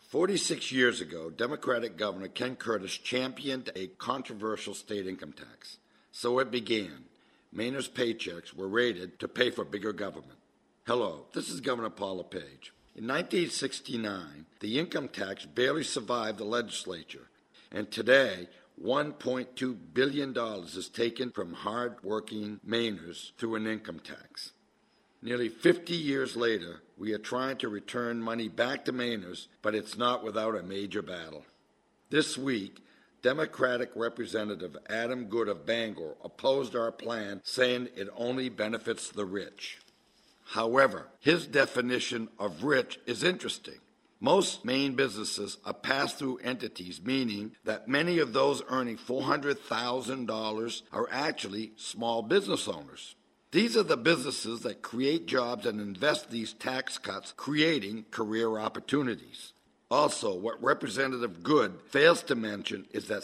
46 years ago, Democratic Governor Ken Curtis championed a controversial state income tax. So it began. Mainers' paychecks were rated to pay for bigger government. Hello, this is Governor Paul LePage. In 1969, the income tax barely survived the legislature, and today, $1.2 billion is taken from hard-working Mainers through an income tax. Nearly 50 years later, we are trying to return money back to Mainers, but it's not without a major battle. This week, Democratic Representative Adam Good of Bangor opposed our plan, saying it only benefits the rich. However, his definition of rich is interesting. Most Maine businesses are pass-through entities, meaning that many of those earning $400,000 are actually small business owners. These are the businesses that create jobs and invest these tax cuts, creating career opportunities. Also, what Representative Good fails to mention is that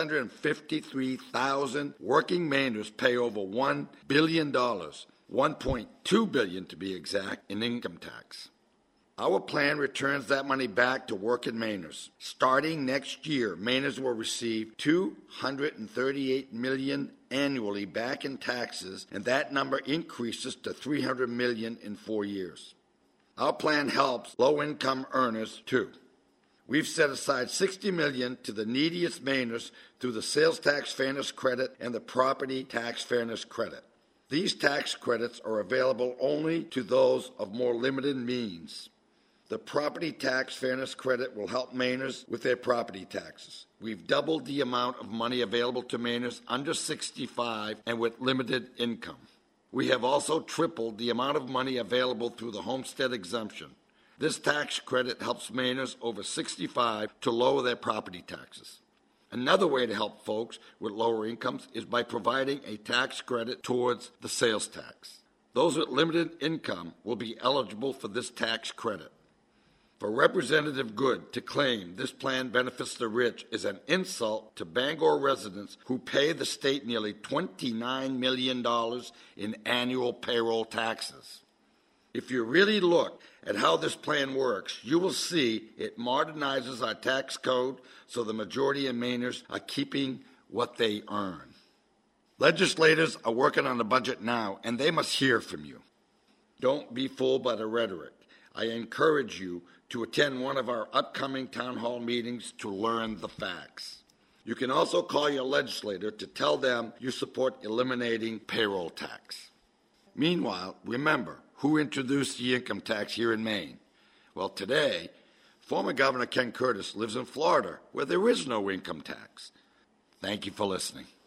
653,000 working Mainers pay over $1 billion, $1.2 billion to be exact, in income tax. Our plan returns that money back to working Mainers. Starting next year, Mainers will receive $238 million annually back in taxes, and that number increases to $300 million in 4 years. Our plan helps low-income earners, too. We've set aside $60 million to the neediest Mainers through the Sales Tax Fairness Credit and the Property Tax Fairness Credit. These tax credits are available only to those of more limited means. The Property Tax Fairness Credit will help Mainers with their property taxes. We've doubled the amount of money available to Mainers under 65 and with limited income. We have also tripled the amount of money available through the homestead exemption. This tax credit helps Mainers over 65 to lower their property taxes. Another way to help folks with lower incomes is by providing a tax credit towards the sales tax. Those with limited income will be eligible for this tax credit. For Representative Good to claim this plan benefits the rich is an insult to Bangor residents who pay the state nearly $29 million in annual payroll taxes. If you really look at how this plan works, you will see it modernizes our tax code so the majority of Mainers are keeping what they earn. Legislators are working on the budget now, and they must hear from you. Don't be fooled by the rhetoric. I encourage you to attend one of our upcoming town hall meetings to learn the facts. You can also call your legislator to tell them you support eliminating payroll tax. Meanwhile, remember who introduced the income tax here in Maine. Well, today, former Governor Ken Curtis lives in Florida, where there is no income tax. Thank you for listening.